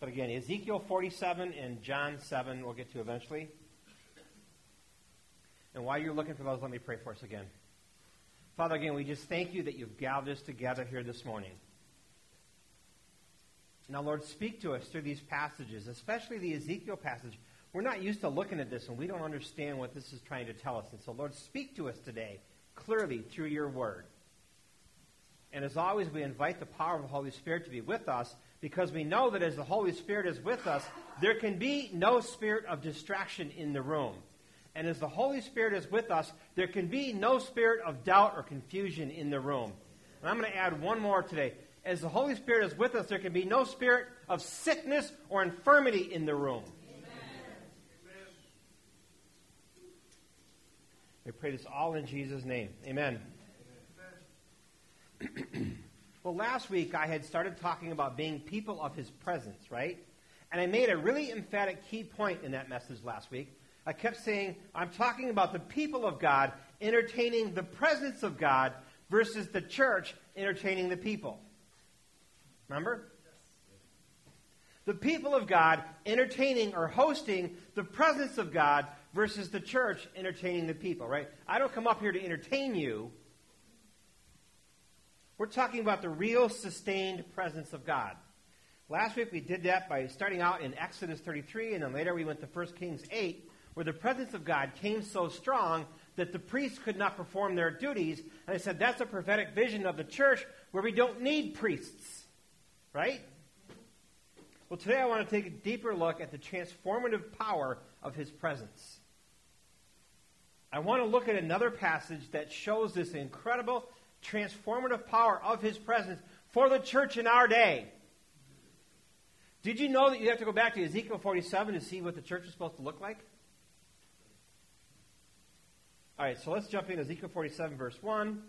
But again, Ezekiel 47 and John 7 we'll get to eventually. And while you're looking for those, let me pray for us again. Father, again, we just thank you that you've gathered us together here this morning. Now, Lord, speak to us through these passages, especially the Ezekiel passage. We're not used to looking at this, and we don't understand what this is trying to tell us. And so, Lord, speak to us today clearly through your word. And as always, we invite the power of the Holy Spirit to be with us, because we know that as the Holy Spirit is with us, there can be no spirit of distraction in the room. And as the Holy Spirit is with us, there can be no spirit of doubt or confusion in the room. And I'm going to add one more today. As the Holy Spirit is with us, there can be no spirit of sickness or infirmity in the room. Amen. We pray this all in Jesus' name. Amen. Well, last week I had started talking about being people of His presence, right? And I made a really emphatic key point in that message last week. I kept saying, I'm talking about the people of God entertaining the presence of God versus the church entertaining the people. Remember? The people of God entertaining or hosting the presence of God versus the church entertaining the people, right? I don't come up here to entertain you. We're talking about the real sustained presence of God. Last week we did that by starting out in Exodus 33, and then later we went to 1 Kings 8, where the presence of God came so strong that the priests could not perform their duties. And I said that's a prophetic vision of the church where we don't need priests. Right? Well, today I want to take a deeper look at the transformative power of His presence. I want to look at another passage that shows this incredible transformative power of His presence for the church in our day. Did you know that you have to go back to Ezekiel 47 to see what the church is supposed to look like? All right, so let's jump into Ezekiel 47, verse 1.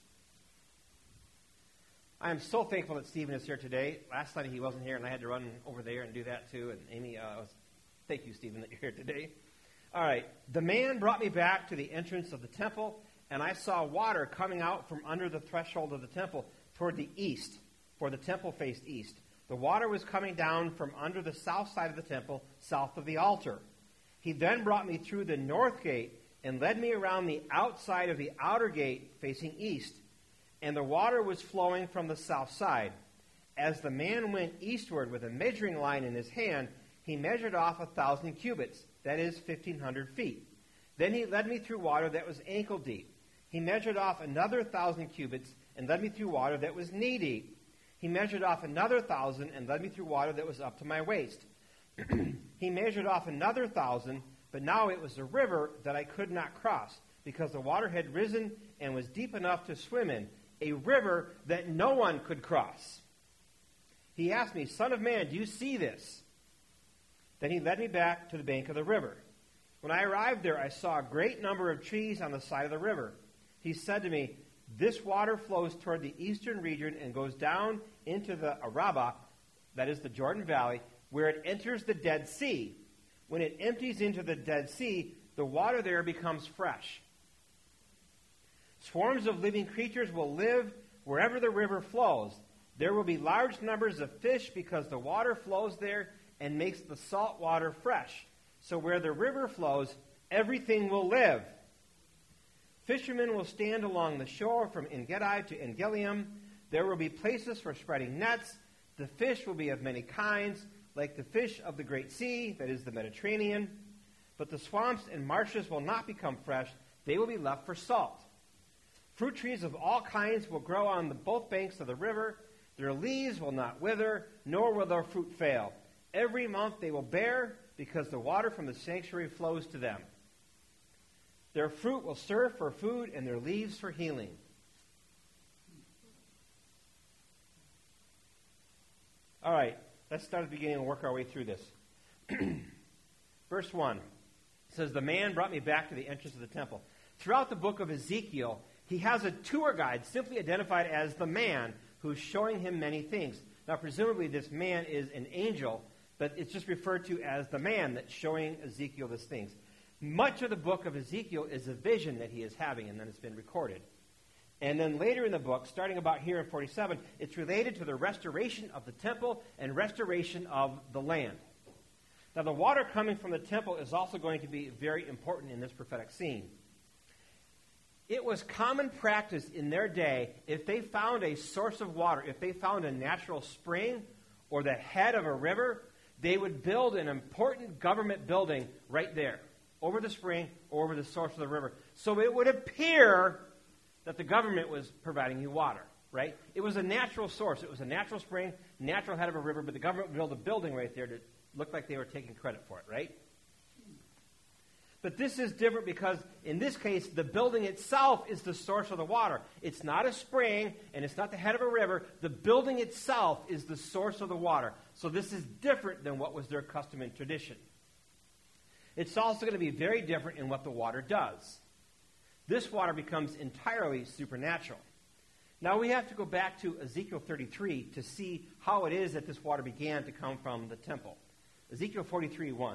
I am so thankful that Stephen is here today. Last Sunday he wasn't here, and I had to run over there and do that too. And Amy, thank you, Stephen, that you're here today. All right, the man brought me back to the entrance of the temple, and I saw water coming out from under the threshold of the temple toward the east, for the temple faced east. The water was coming down from under the south side of the temple, south of the altar. He then brought me through the north gate and led me around the outside of the outer gate facing east. And the water was flowing from the south side. As the man went eastward with a measuring line in his hand, he measured off 1,000 cubits, that is 1,500 feet. Then he led me through water that was ankle deep. He measured off another 1,000 cubits and led me through water that was knee deep. He measured off another 1,000 and led me through water that was up to my waist. He measured off another 1,000, but now it was a river that I could not cross, because the water had risen and was deep enough to swim in, a river that no one could cross. He asked me, Son of man, do you see this? Then he led me back to the bank of the river. When I arrived there, I saw a great number of trees on the side of the river. He said to me, this water flows toward the eastern region and goes down into the Arabah, that is the Jordan Valley, where it enters the Dead Sea. When it empties into the Dead Sea, the water there becomes fresh. Swarms of living creatures will live wherever the river flows. There will be large numbers of fish because the water flows there and makes the salt water fresh. So where the river flows, everything will live. Fishermen will stand along the shore from En-Gedi to En-Gelium. There will be places for spreading nets. The fish will be of many kinds, like the fish of the Great Sea, that is the Mediterranean. But the swamps and marshes will not become fresh. They will be left for salt. Fruit trees of all kinds will grow on both banks of the river. Their leaves will not wither, nor will their fruit fail. Every month they will bear, because the water from the sanctuary flows to them. Their fruit will serve for food, and their leaves for healing. All right, let's start at the beginning and work our way through this. Verse 1 says, the man brought me back to the entrance of the temple. Throughout the book of Ezekiel, he has a tour guide simply identified as the man who's showing him many things. Now, presumably this man is an angel, but it's just referred to as the man that's showing Ezekiel these things. Much of the book of Ezekiel is a vision that he is having, and then it's been recorded. And then later in the book, starting about here in 47, it's related to the restoration of the temple and restoration of the land. Now, the water coming from the temple is also going to be very important in this prophetic scene. It was common practice in their day, if they found a source of water, if they found a natural spring or the head of a river, they would build an important government building right there, over the spring or over the source of the river. So it would appear that the government was providing you water, right? It was a natural source. It was a natural spring, natural head of a river, but the government would build a building right there to look like they were taking credit for it, right? But this is different because, in this case, the building itself is the source of the water. It's not a spring, and it's not the head of a river. The building itself is the source of the water. So this is different than what was their custom and tradition. It's also going to be very different in what the water does. This water becomes entirely supernatural. Now we have to go back to Ezekiel 33 to see how it is that this water began to come from the temple. Ezekiel 43:1.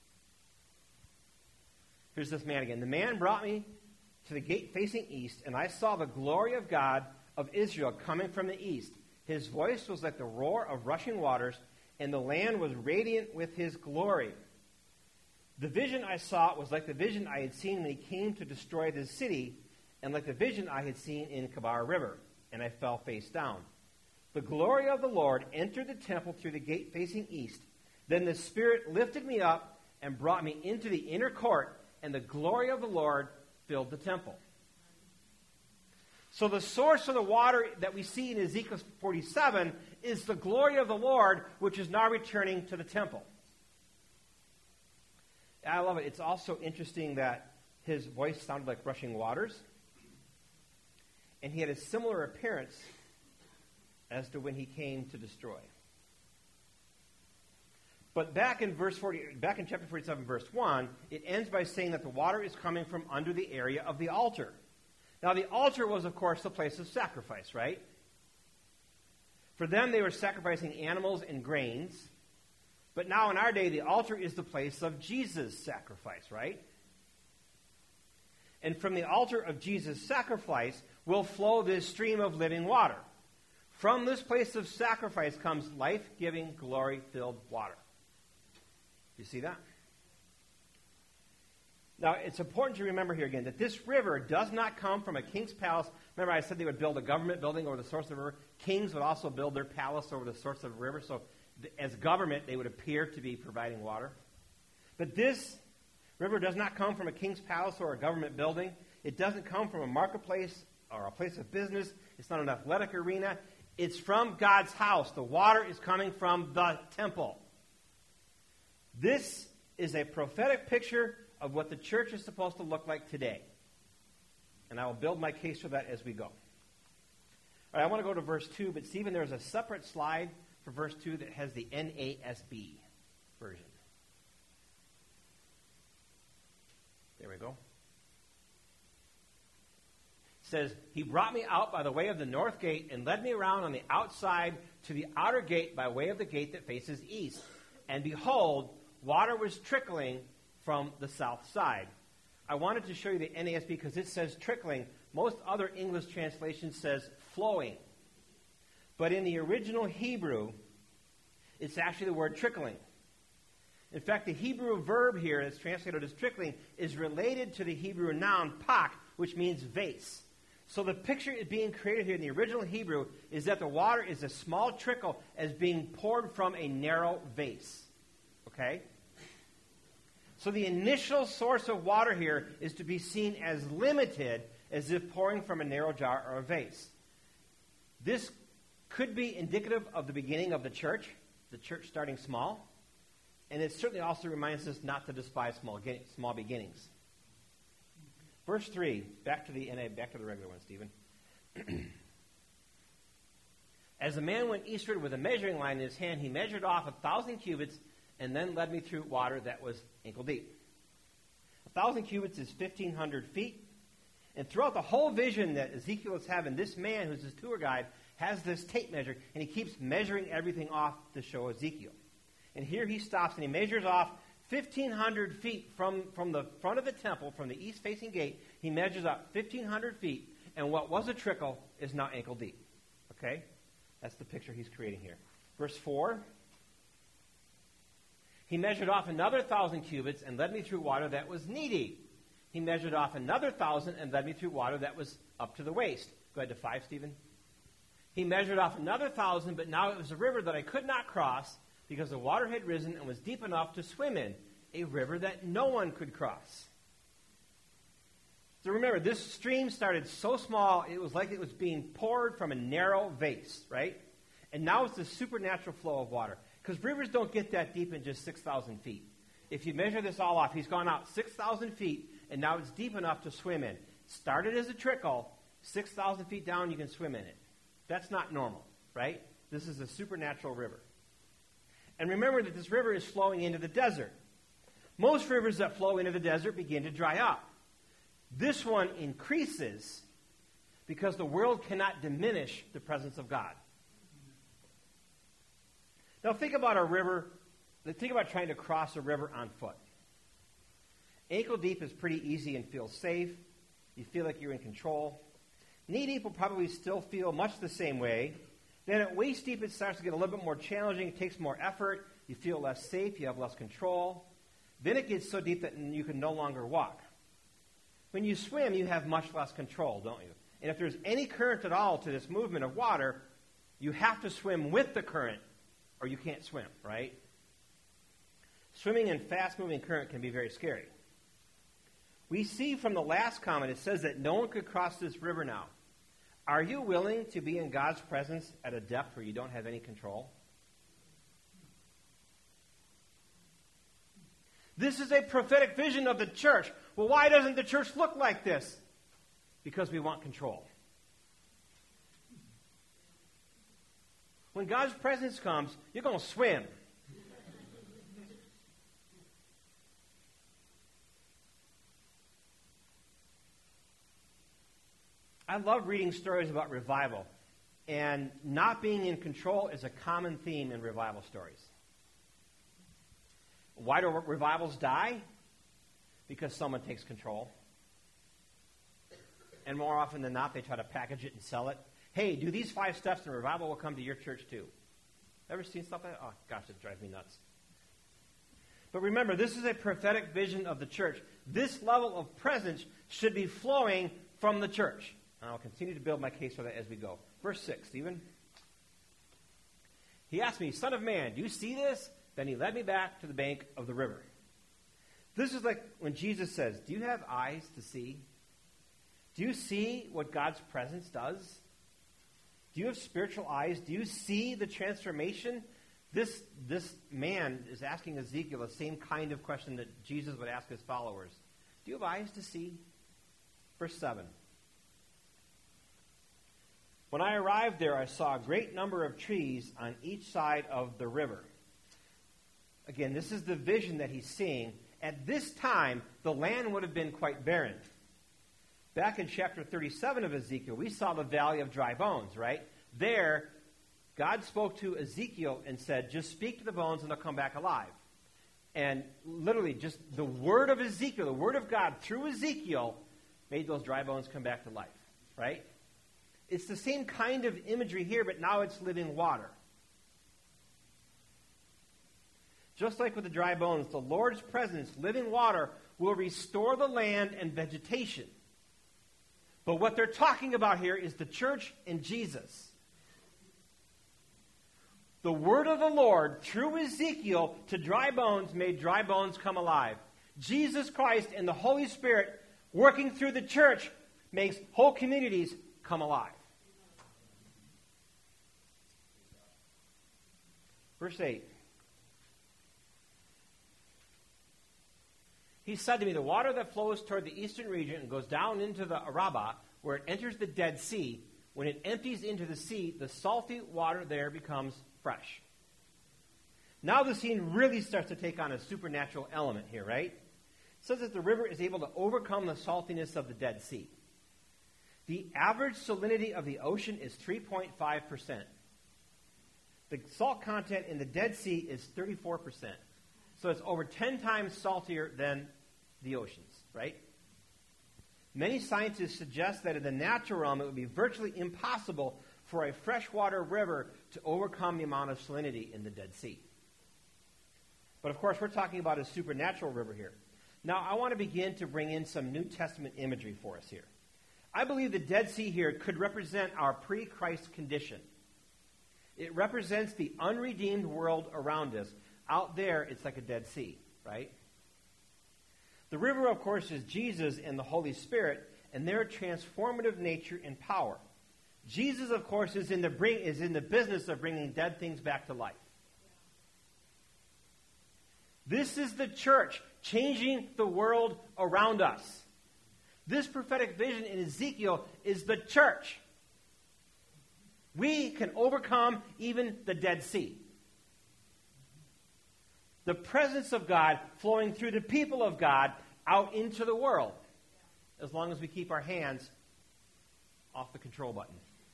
Here's this man again. The man brought me to the gate facing east, and I saw the glory of God of Israel coming from the east. His voice was like the roar of rushing waters, and the land was radiant with his glory. The vision I saw was like the vision I had seen when he came to destroy the city, and like the vision I had seen in Kabar River, and I fell face down. The glory of the Lord entered the temple through the gate facing east. Then the Spirit lifted me up and brought me into the inner court, and the glory of the Lord filled the temple. So the source of the water that we see in Ezekiel 47 is the glory of the Lord, which is now returning to the temple. I love it. It's also interesting that his voice sounded like rushing waters, and he had a similar appearance as to when he came to destroy. But back in chapter 47, verse 1, it ends by saying that the water is coming from under the area of the altar. Now, the altar was, of course, the place of sacrifice, right? For them, they were sacrificing animals and grains. But now, in our day, the altar is the place of Jesus' sacrifice, right? And from the altar of Jesus' sacrifice will flow this stream of living water. From this place of sacrifice comes life-giving, glory-filled water. You see that? Now, it's important to remember here again that this river does not come from a king's palace. Remember, I said they would build a government building over the source of the river. Kings would also build their palace over the source of the river. So, as government, they would appear to be providing water. But this river does not come from a king's palace or a government building. It doesn't come from a marketplace or a place of business. It's not an athletic arena. It's from God's house. The water is coming from the temple. This is a prophetic picture of what the church is supposed to look like today. And I will build my case for that as we go. All right, I want to go to verse 2, but Stephen, there's a separate slide for verse 2 that has the NASB version. There we go. It says, he brought me out by the way of the north gate and led me around on the outside to the outer gate by way of the gate that faces east. And behold, water was trickling from the south side. I wanted to show you the NASB because it says trickling. Most other English translation says flowing. But in the original Hebrew, it's actually the word trickling. In fact, the Hebrew verb here that's translated as trickling is related to the Hebrew noun pak, which means vase. So the picture being created here in the original Hebrew is that the water is a small trickle as being poured from a narrow vase. Okay? So the initial source of water here is to be seen as limited, as if pouring from a narrow jar or a vase. This could be indicative of the beginning of the church starting small. And it certainly also reminds us not to despise small beginnings. Verse 3, back to the regular one, Stephen. As the man went eastward with a measuring line in his hand, he measured off 1,000 cubits and then led me through water that was ankle deep. 1,000 cubits is 1,500 feet. And throughout the whole vision that Ezekiel is having, this man, who's his tour guide, has this tape measure, and he keeps measuring everything off to show Ezekiel. And here he stops, and he measures off 1,500 feet from the front of the temple, from the east-facing gate. He measures up 1,500 feet, and what was a trickle is now ankle deep. Okay? That's the picture he's creating here. Verse 4. He measured off another 1,000 cubits and led me through water that was knee-deep. He measured off another 1,000 and led me through water that was up to the waist. Go ahead to 5, Stephen. He measured off another 1,000, but now it was a river that I could not cross because the water had risen and was deep enough to swim in, a river that no one could cross. So remember, this stream started so small, it was like it was being poured from a narrow vase, right? And now it's a supernatural flow of water. Because rivers don't get that deep in just 6,000 feet. If you measure this all off, he's gone out 6,000 feet, and now it's deep enough to swim in. Started as a trickle, 6,000 feet down, you can swim in it. That's not normal, right? This is a supernatural river. And remember that this river is flowing into the desert. Most rivers that flow into the desert begin to dry up. This one increases because the world cannot diminish the presence of God. Now think about a river. Think about trying to cross a river on foot. Ankle deep is pretty easy and feels safe. You feel like you're in control. Knee deep will probably still feel much the same way. Then at waist deep it starts to get a little bit more challenging. It takes more effort. You feel less safe. You have less control. Then it gets so deep that you can no longer walk. When you swim, you have much less control, don't you? And if there's any current at all to this movement of water, you have to swim with the current or you can't swim, right? Swimming in fast-moving current can be very scary. We see from the last comment, it says that no one could cross this river now. Are you willing to be in God's presence at a depth where you don't have any control? This is a prophetic vision of the church. Well, why doesn't the church look like this? Because we want control. When God's presence comes, you're going to swim. I love reading stories about revival. And not being in control is a common theme in revival stories. Why do revivals die? Because someone takes control. And more often than not, they try to package it and sell it. Hey, do these 5 steps and revival will come to your church too. Ever seen stuff like that? Oh, gosh, it drives me nuts. But remember, this is a prophetic vision of the church. This level of presence should be flowing from the church. And I'll continue to build my case for that as we go. Verse 6, Stephen. He asked me, Son of man, do you see this? Then he led me back to the bank of the river. This is like when Jesus says, do you have eyes to see? Do you see what God's presence does? Do you have spiritual eyes? Do you see the transformation? This man is asking Ezekiel the same kind of question that Jesus would ask his followers. Do you have eyes to see? Verse 7. When I arrived there, I saw a great number of trees on each side of the river. Again, this is the vision that he's seeing. At this time, the land would have been quite barren. Back in chapter 37 of Ezekiel, we saw the valley of dry bones, right? There, God spoke to Ezekiel and said, just speak to the bones and they'll come back alive. And literally, just the word of Ezekiel, the word of God through Ezekiel, made those dry bones come back to life, right? It's the same kind of imagery here, but now it's living water. Just like with the dry bones, the Lord's presence, living water, will restore the land and vegetation. But what they're talking about here is the church and Jesus. The word of the Lord through Ezekiel to dry bones made dry bones come alive. Jesus Christ and the Holy Spirit working through the church makes whole communities come alive. Verse 8. He said to me, the water that flows toward the eastern region and goes down into the Arabah, where it enters the Dead Sea, when it empties into the sea, the salty water there becomes fresh. Now the scene really starts to take on a supernatural element here, right? It says that the river is able to overcome the saltiness of the Dead Sea. The average salinity of the ocean is 3.5%. The salt content in the Dead Sea is 34%. So it's over 10 times saltier than the oceans, right? Many scientists suggest that in the natural realm it would be virtually impossible for a freshwater river to overcome the amount of salinity in the Dead Sea. But of course, we're talking about a supernatural river here. Now, I want to begin to bring in some New Testament imagery for us here. I believe the Dead Sea here could represent our pre-Christ condition. It represents the unredeemed world around us. Out there, it's like a Dead Sea, right? The river, of course, is Jesus and the Holy Spirit, and their transformative nature and power. Jesus, of course, is in the business of bringing dead things back to life. This is the church changing the world around us. This prophetic vision in Ezekiel is the church. We can overcome even the Dead Sea. The presence of God flowing through the people of God out into the world, as long as we keep our hands off the control button.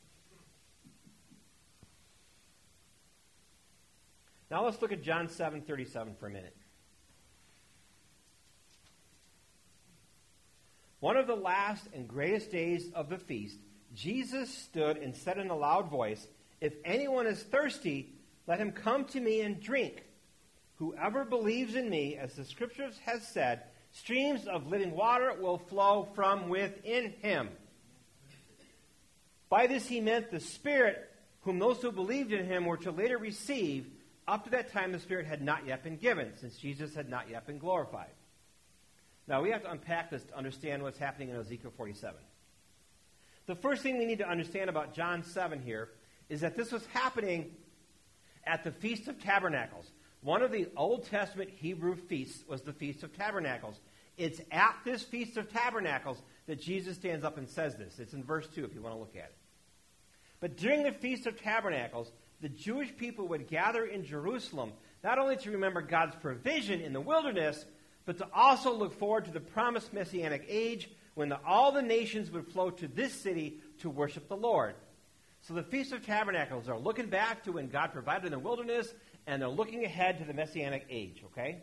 Now let's look at John 7:37 for a minute. One of the last and greatest days of the feast, Jesus stood and said in a loud voice, "If anyone is thirsty, let him come to me and drink. Whoever believes in me, as the Scriptures has said, streams of living water will flow from within him." By this he meant the Spirit, whom those who believed in him were to later receive. Up to that time, the Spirit had not yet been given, since Jesus had not yet been glorified. Now, we have to unpack this to understand what's happening in Ezekiel 47. The first thing we need to understand about John 7 here is that this was happening at the Feast of Tabernacles. One of the Old Testament Hebrew feasts was the Feast of Tabernacles. It's at this Feast of Tabernacles that Jesus stands up and says this. It's in verse 2 if you want to look at it. But during the Feast of Tabernacles, the Jewish people would gather in Jerusalem, not only to remember God's provision in the wilderness, but to also look forward to the promised Messianic age when all the nations would flow to this city to worship the Lord. So the Feast of Tabernacles are looking back to when God provided in the wilderness, and they're looking ahead to the Messianic age, okay?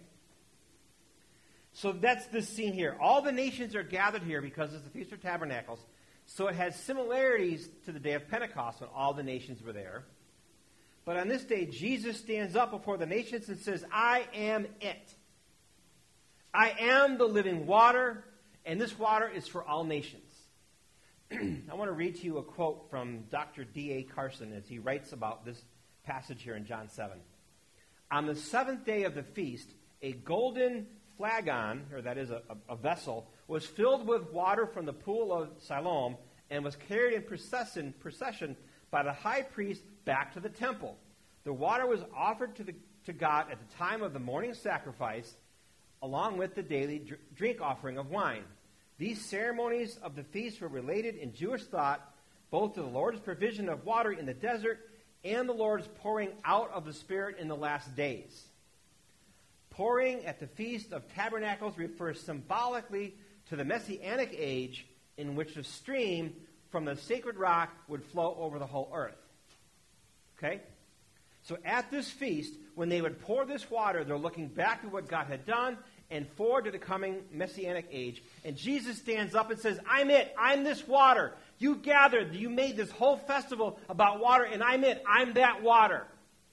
So that's this scene here. All the nations are gathered here because it's the Feast of Tabernacles. So it has similarities to the day of Pentecost when all the nations were there. But on this day, Jesus stands up before the nations and says, "I am it. I am the living water, and this water is for all nations." I want to read to you a quote from Dr. D.A. Carson as he writes about this passage here in John 7. "On the seventh day of the feast, a golden flagon, or that is a vessel, was filled with water from the pool of Siloam and was carried in procession by the high priest back to the temple. The water was offered to God at the time of the morning sacrifice, along with the daily drink offering of wine. These ceremonies of the feast were related in Jewish thought both to the Lord's provision of water in the desert and the Lord's pouring out of the Spirit in the last days. Pouring at the Feast of Tabernacles refers symbolically to the Messianic age in which a stream from the sacred rock would flow over the whole earth." Okay? So at this feast, when they would pour this water, they're looking back at what God had done and forward to the coming Messianic age. And Jesus stands up and says, "I'm it. I'm this water. You gathered. You made this whole festival about water, and I'm it. I'm that water."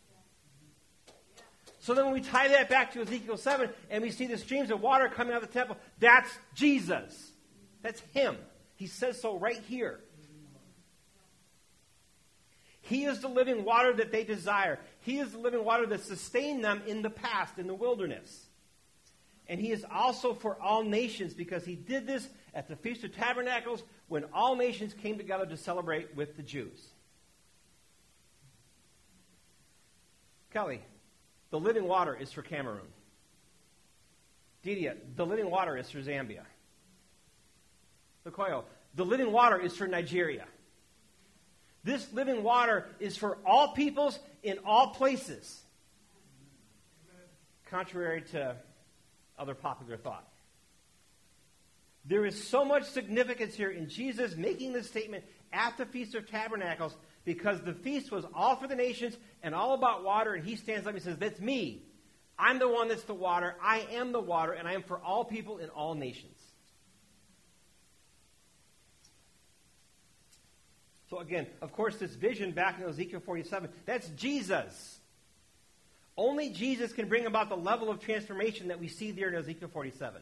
So then when we tie that back to Ezekiel 7 and we see the streams of water coming out of the temple, that's Jesus. That's him. He says so right here. He is the living water that they desire. He is the living water that sustained them in the past, in the wilderness. And he is also for all nations because he did this at the Feast of Tabernacles when all nations came together to celebrate with the Jews. Kelly, the living water is for Cameroon. Didia, the living water is for Zambia. Lukoyo, the living water is for Nigeria. This living water is for all peoples in all places. Contrary to other popular thought. There is so much significance here in Jesus making this statement at the Feast of Tabernacles because the feast was all for the nations and all about water, and he stands up and says, "That's me. I'm the one that's the water. I am the water, and I am for all people in all nations." So again, of course, this vision back in Ezekiel 47, that's Jesus. Only Jesus can bring about the level of transformation that we see there in Ezekiel 47.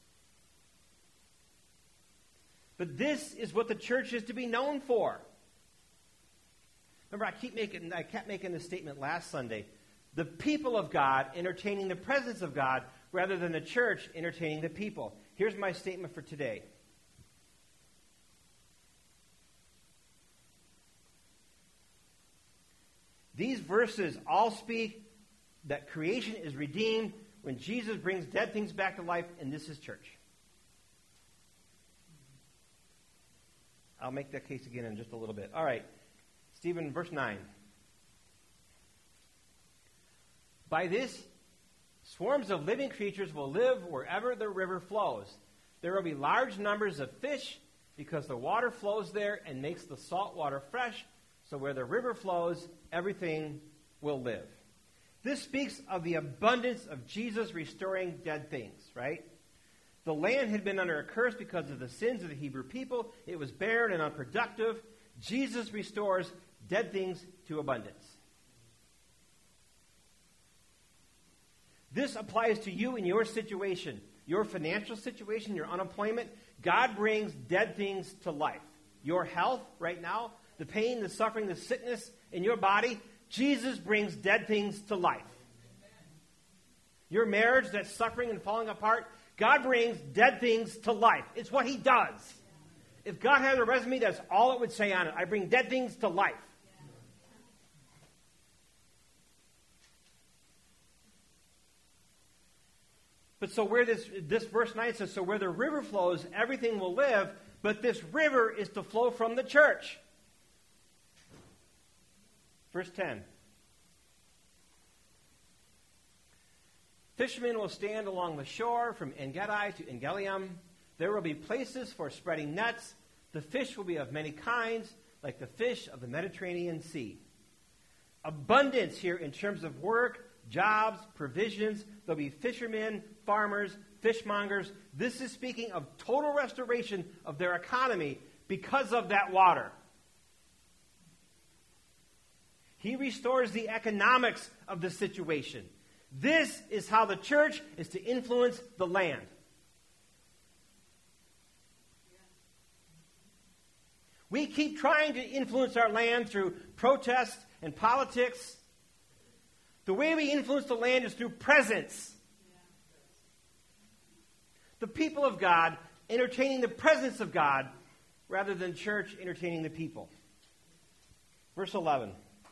But this is what the church is to be known for. Remember, I kept making this statement last Sunday. The people of God entertaining the presence of God rather than the church entertaining the people. Here's my statement for today. These verses all speak that creation is redeemed when Jesus brings dead things back to life, and this is church. I'll make that case again in just a little bit. All right. Stephen, verse 9. By this, swarms of living creatures will live wherever the river flows. There will be large numbers of fish because the water flows there and makes the salt water fresh. So where the river flows, everything will live. This speaks of the abundance of Jesus restoring dead things, right? The land had been under a curse because of the sins of the Hebrew people. It was barren and unproductive. Jesus restores dead things to abundance. This applies to you in your situation, your financial situation, your unemployment. God brings dead things to life. Your health right now, the pain, the suffering, the sickness in your body, Jesus brings dead things to life. Your marriage that's suffering and falling apart, God brings dead things to life. It's what He does. If God had a resume, that's all it would say on it. I bring dead things to life. But so where this verse 9 says, so where the river flows, everything will live, but this river is to flow from the church. Verse 10. Fishermen will stand along the shore from En-Gedi to En-Gelium. There will be places for spreading nets. The fish will be of many kinds, like the fish of the Mediterranean Sea. Abundance here in terms of work, jobs, provisions. There'll be fishermen, farmers, fishmongers. This is speaking of total restoration of their economy because of that water. He restores the economics of the situation. This is how the church is to influence the land. We keep trying to influence our land through protests and politics. The way we influence the land is through presence. The people of God entertaining the presence of God rather than church entertaining the people. Verse 11.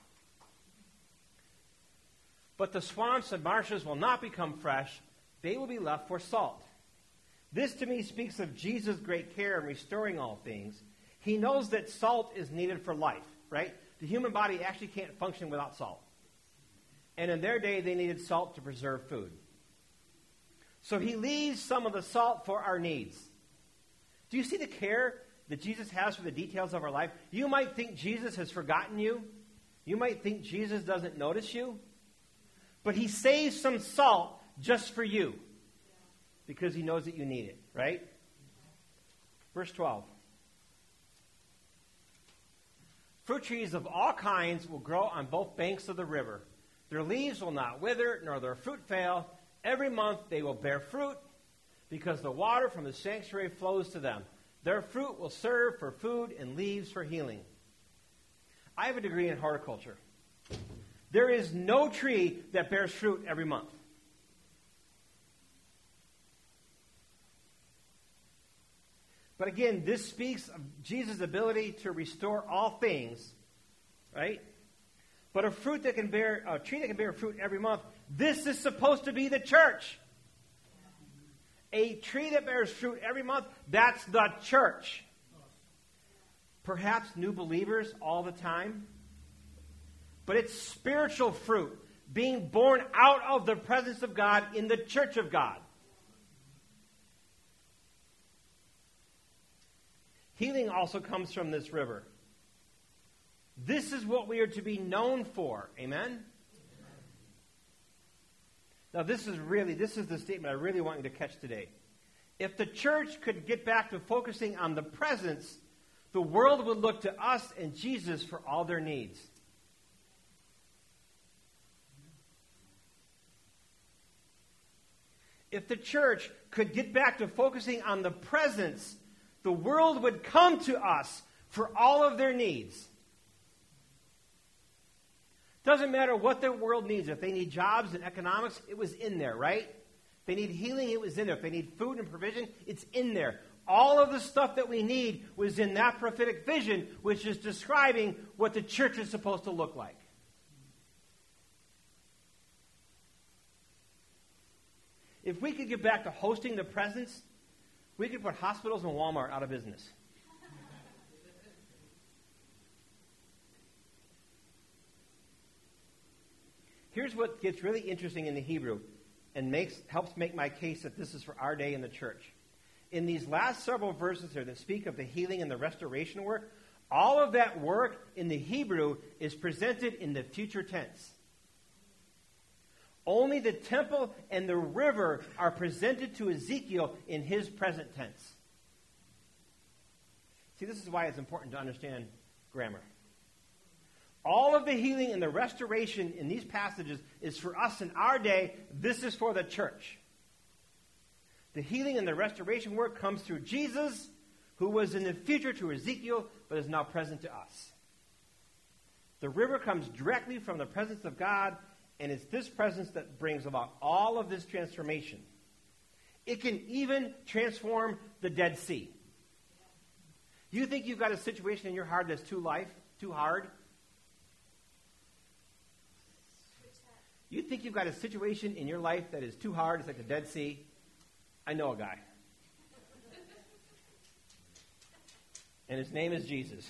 But the swamps and marshes will not become fresh. They will be left for salt. This to me speaks of Jesus' great care in restoring all things. He knows that salt is needed for life, right? The human body actually can't function without salt. And in their day, they needed salt to preserve food. So He leaves some of the salt for our needs. Do you see the care that Jesus has for the details of our life? You might think Jesus has forgotten you. You might think Jesus doesn't notice you. But He saves some salt just for you because He knows that you need it, right? Verse 12. Fruit trees of all kinds will grow on both banks of the river. Their leaves will not wither, nor their fruit fail. Every month they will bear fruit because the water from the sanctuary flows to them. Their fruit will serve for food and leaves for healing. I have a degree in horticulture. There is no tree that bears fruit every month. But again, this speaks of Jesus' ability to restore all things, right? But a tree that can bear fruit every month, this is supposed to be the church. A tree that bears fruit every month, that's the church. Perhaps new believers all the time. But it's spiritual fruit being born out of the presence of God in the church of God. Healing also comes from this river. This is what we are to be known for. Amen? Now this is the statement I really want you to catch today. If the church could get back to focusing on the presence, the world would look to us and Jesus for all their needs. If the church could get back to focusing on the presence, the world would come to us for all of their needs. Doesn't matter what the world needs. If they need jobs and economics, it was in there, right? If they need healing, it was in there. If they need food and provision, it's in there. All of the stuff that we need was in that prophetic vision, which is describing what the church is supposed to look like. If we could get back to hosting the presence, we could put hospitals and Walmart out of business. Here's what gets really interesting in the Hebrew and helps make my case that this is for our day in the church. In these last several verses here that speak of the healing and the restoration work, all of that work in the Hebrew is presented in the future tense. Only the temple and the river are presented to Ezekiel in his present tense. See, this is why it's important to understand grammar. All of the healing and the restoration in these passages is for us in our day. This is for the church. The healing and the restoration work comes through Jesus, who was in the future to Ezekiel, but is now present to us. The river comes directly from the presence of God, and it's this presence that brings about all of this transformation. It can even transform the Dead Sea. You think you've got a situation in your heart that's too hard? You think you've got a situation in your life that is too hard, it's like the Dead Sea? I know a guy. And his name is Jesus.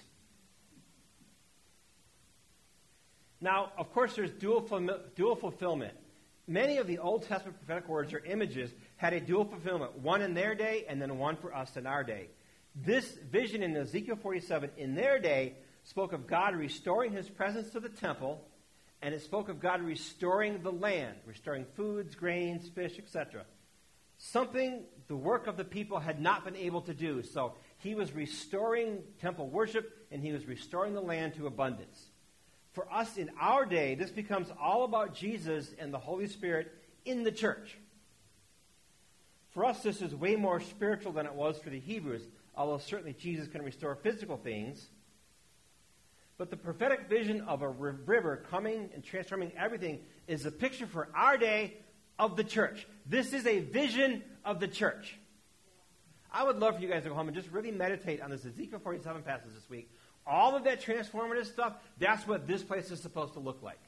Now, of course, there's dual fulfillment. Many of the Old Testament prophetic words or images had a dual fulfillment, one in their day and then one for us in our day. This vision in Ezekiel 47 in their day spoke of God restoring his presence to the temple, and it spoke of God restoring the land, restoring foods, grains, fish, etc. Something the work of the people had not been able to do. So he was restoring temple worship, and he was restoring the land to abundance. For us in our day, this becomes all about Jesus and the Holy Spirit in the church. For us, this is way more spiritual than it was for the Hebrews, although certainly Jesus can restore physical things. But the prophetic vision of a river coming and transforming everything is a picture for our day of the church. This is a vision of the church. I would love for you guys to go home and just really meditate on this Ezekiel 47 passage this week. All of that transformative stuff, that's what this place is supposed to look like.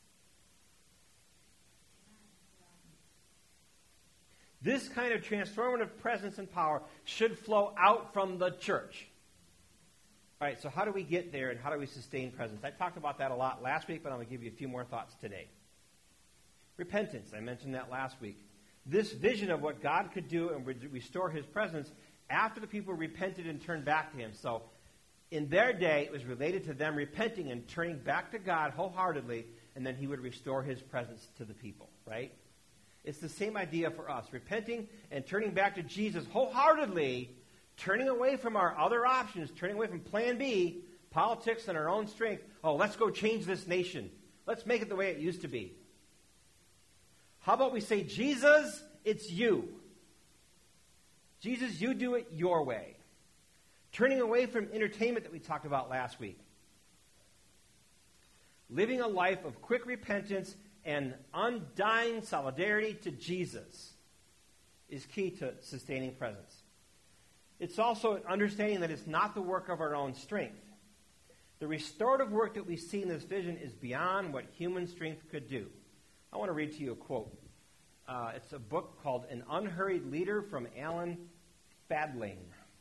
This kind of transformative presence and power should flow out from the church. All right, so how do we get there and how do we sustain presence? I talked about that a lot last week, but I'm going to give you a few more thoughts today. Repentance, I mentioned that last week. This vision of what God could do and restore his presence after the people repented and turned back to him. So in their day, it was related to them repenting and turning back to God wholeheartedly, and then he would restore his presence to the people, right? It's the same idea for us. Repenting and turning back to Jesus wholeheartedly, turning away from our other options, turning away from plan B, politics and our own strength. Oh, let's go change this nation. Let's make it the way it used to be. How about we say, Jesus, it's you. Jesus, you do it your way. Turning away from entertainment that we talked about last week. Living a life of quick repentance and undying solidarity to Jesus is key to sustaining presence. It's also an understanding that it's not the work of our own strength. The restorative work that we see in this vision is beyond what human strength could do. I want to read to you a quote. It's a book called An Unhurried Leader from Alan Fadling.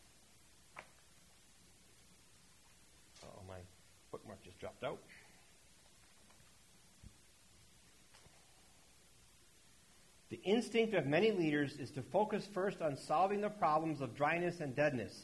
Oh, my bookmark just dropped out. The instinct of many leaders is to focus first on solving the problems of dryness and deadness,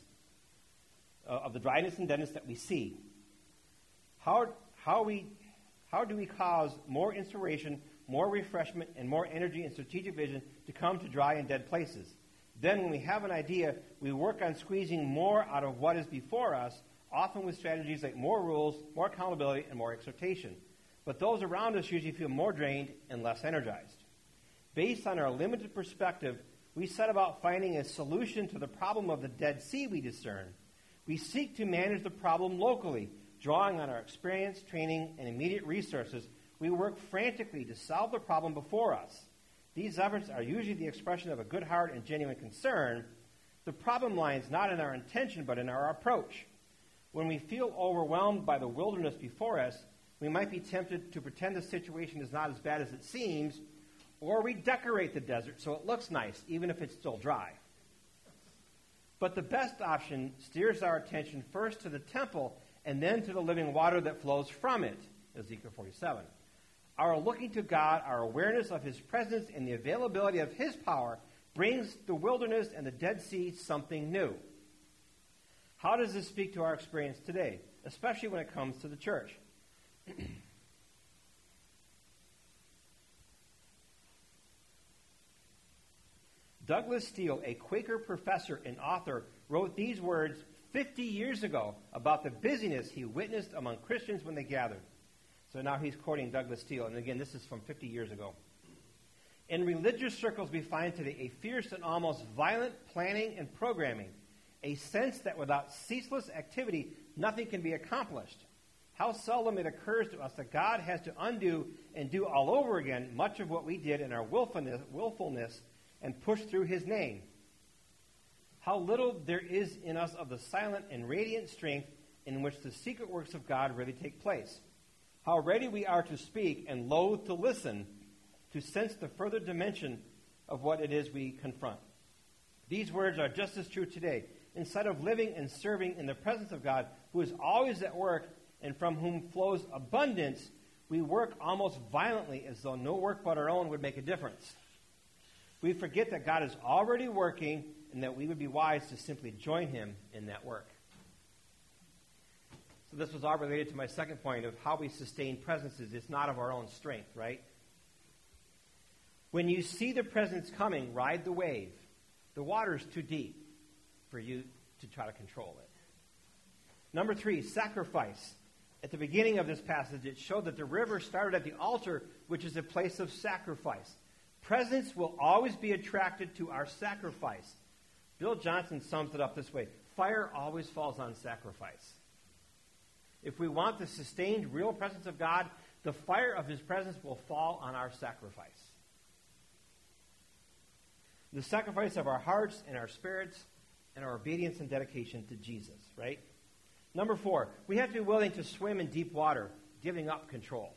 that we see. How do we cause more inspiration, more refreshment, and more energy and strategic vision to come to dry and dead places? Then when we have an idea, we work on squeezing more out of what is before us, often with strategies like more rules, more accountability, and more exhortation. But those around us usually feel more drained and less energized. Based on our limited perspective, we set about finding a solution to the problem of the Dead Sea we discern. We seek to manage the problem locally, drawing on our experience, training, and immediate resources. We work frantically to solve the problem before us. These efforts are usually the expression of a good heart and genuine concern. The problem lies not in our intention, but in our approach. When we feel overwhelmed by the wilderness before us, we might be tempted to pretend the situation is not as bad as it seems, or we decorate the desert so it looks nice, even if it's still dry. But the best option steers our attention first to the temple and then to the living water that flows from it, Ezekiel 47. Our looking to God, our awareness of His presence, and the availability of His power brings the wilderness and the Dead Sea something new. How does this speak to our experience today, especially when it comes to the church? Douglas Steele, a Quaker professor and author, wrote these words 50 years ago about the busyness he witnessed among Christians when they gathered. So now he's quoting Douglas Steele, and again, this is from 50 years ago. In religious circles, we find today a fierce and almost violent planning and programming, a sense that without ceaseless activity, nothing can be accomplished. How seldom it occurs to us that God has to undo and do all over again much of what we did in our willfulness and push through His name. How little there is in us of the silent and radiant strength in which the secret works of God really take place. How ready we are to speak and loath to listen, to sense the further dimension of what it is we confront. These words are just as true today. Instead of living and serving in the presence of God, who is always at work and from whom flows abundance, we work almost violently as though no work but our own would make a difference. We forget that God is already working and that we would be wise to simply join Him in that work. So this was all related to my second point of how we sustain presences. It's not of our own strength, right? When you see the presence coming, ride the wave. The water's too deep for you to try to control it. Number 3, sacrifice. At the beginning of this passage, it showed that the river started at the altar, which is a place of sacrifice. Presence will always be attracted to our sacrifice. Bill Johnson sums it up this way: fire always falls on sacrifice. If we want the sustained, real presence of God, the fire of His presence will fall on our sacrifice. The sacrifice of our hearts and our spirits and our obedience and dedication to Jesus, right? Number 4, we have to be willing to swim in deep water, giving up control.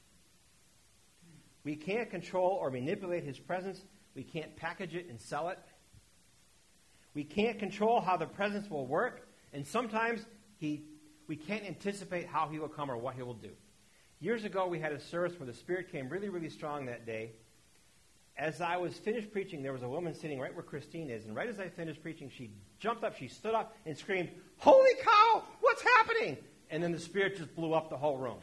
We can't control or manipulate His presence. We can't package it and sell it. We can't control how the presence will work, and sometimes we can't anticipate how He will come or what He will do. Years ago, we had a service where the Spirit came really, really strong that day. As I was finished preaching, there was a woman sitting right where Christine is, and right as I finished preaching, she jumped up, she stood up, and screamed, "Holy cow, what's happening?" And then the Spirit just blew up the whole room.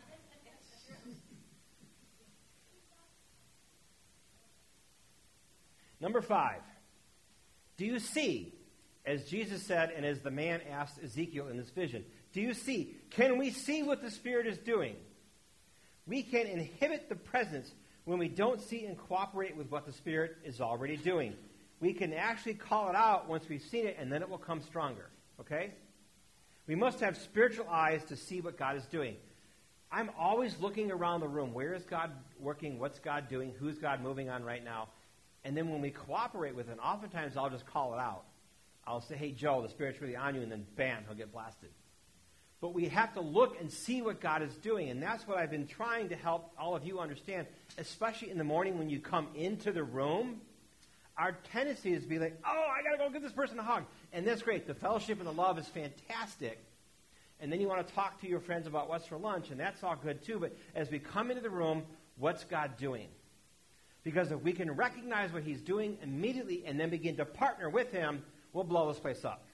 Number 5, do you see, as Jesus said and as the man asked Ezekiel in this vision, do you see? Can we see what the Spirit is doing? We can inhibit the presence when we don't see and cooperate with what the Spirit is already doing. We can actually call it out once we've seen it, and then it will come stronger. Okay? We must have spiritual eyes to see what God is doing. I'm always looking around the room. Where is God working? What's God doing? Who's God moving on right now? And then when we cooperate with Him, oftentimes I'll just call it out. I'll say, "Hey, Joe, the Spirit's really on you," and then bam, he'll get blasted. But we have to look and see what God is doing, and that's what I've been trying to help all of you understand, especially in the morning when you come into the room. Our tendency is to be like, "Oh, I got to go give this person a hug." And that's great. The fellowship and the love is fantastic. And then you want to talk to your friends about what's for lunch, and that's all good too. But as we come into the room, what's God doing? Because if we can recognize what He's doing immediately and then begin to partner with Him, we'll blow this place up.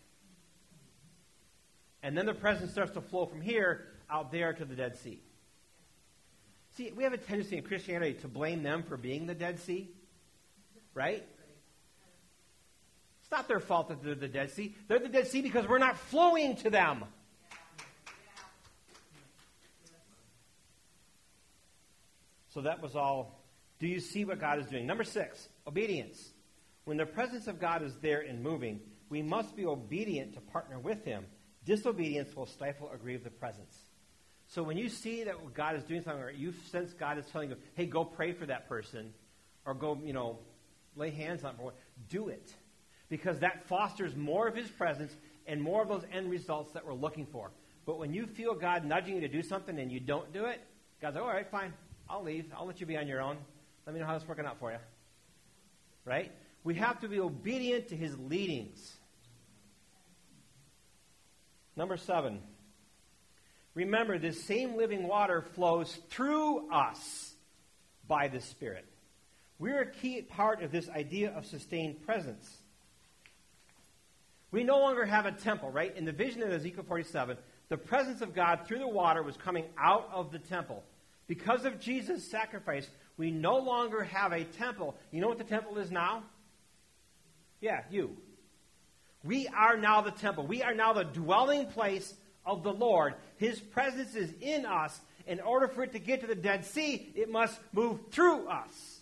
And then the presence starts to flow from here out there to the Dead Sea. See, we have a tendency in Christianity to blame them for being the Dead Sea, right? It's not their fault that they're the Dead Sea. They're the Dead Sea because we're not flowing to them. So that was all. Do you see what God is doing? Number 6, obedience. When the presence of God is there and moving, we must be obedient to partner with him. Disobedience will stifle or grieve the presence. So when you see that God is doing something, or you sense God is telling you, hey, go pray for that person, or go, lay hands on them, do it. Because that fosters more of his presence and more of those end results that we're looking for. But when you feel God nudging you to do something and you don't do it, God's like, all right, fine, I'll leave. I'll let you be on your own. Let me know how it's working out for you. Right? We have to be obedient to his leadings. Number 7. Remember, this same living water flows through us by the Spirit. We're a key part of this idea of sustained presence. We no longer have a temple, right? In the vision of Ezekiel 47, the presence of God through the water was coming out of the temple. Because of Jesus' sacrifice, we no longer have a temple. You know what the temple is now? Yeah, you. We are now the temple. We are now the dwelling place of the Lord. His presence is in us. In order for it to get to the Dead Sea, it must move through us.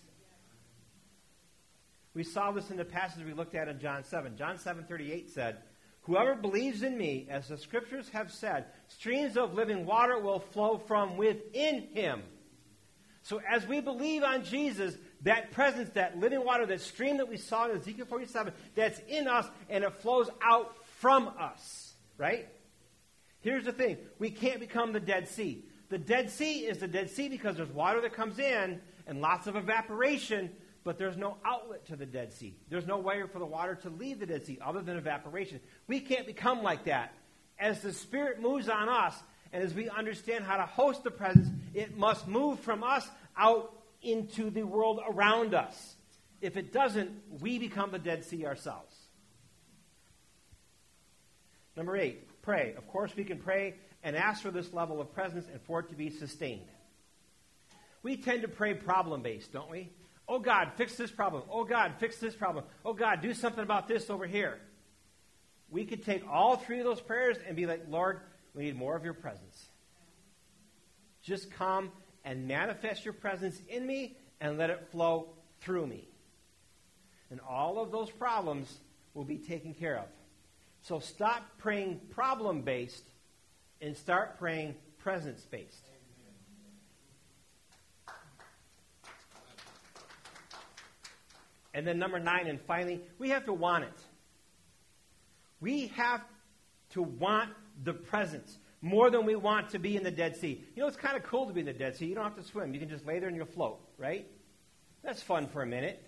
We saw this in the passage we looked at in John 7. John 7:38 said, whoever believes in me, as the scriptures have said, streams of living water will flow from within him. So as we believe on Jesus, that presence, that living water, that stream that we saw in Ezekiel 47, that's in us and it flows out from us, right? Here's the thing. We can't become the Dead Sea. The Dead Sea is the Dead Sea because there's water that comes in and lots of evaporation, but there's no outlet to the Dead Sea. There's no way for the water to leave the Dead Sea other than evaporation. We can't become like that. As the Spirit moves on us, and as we understand how to host the presence, it must move from us out into the world around us. If it doesn't, we become the Dead Sea ourselves. Number 8, pray. Of course, we can pray and ask for this level of presence and for it to be sustained. We tend to pray problem-based, don't we? Oh, God, fix this problem. Oh, God, fix this problem. Oh, God, do something about this over here. We could take all 3 of those prayers and be like, Lord, we need more of your presence. Just come and manifest your presence in me and let it flow through me. And all of those problems will be taken care of. So stop praying problem-based and start praying presence-based. And then number 9, and finally, we have to want it. We have to want the presence more than we want to be in the Dead Sea. You know, it's kind of cool to be in the Dead Sea. You don't have to swim. You can just lay there and you'll float, right? That's fun for a minute.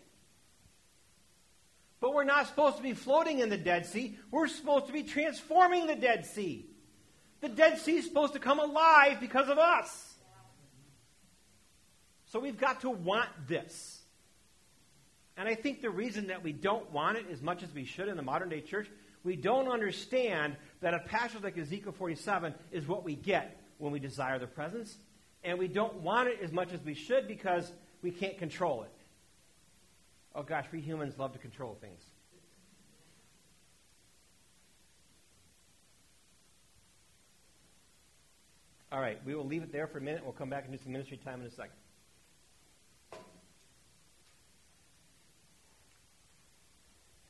But we're not supposed to be floating in the Dead Sea. We're supposed to be transforming the Dead Sea. The Dead Sea is supposed to come alive because of us. So we've got to want this. And I think the reason that we don't want it as much as we should in the modern day church, we don't understand that a passage like Ezekiel 47 is what we get when we desire the presence. And we don't want it as much as we should because we can't control it. Oh gosh, we humans love to control things. All right, we will leave it there for a minute. We'll come back and do some ministry time in a second.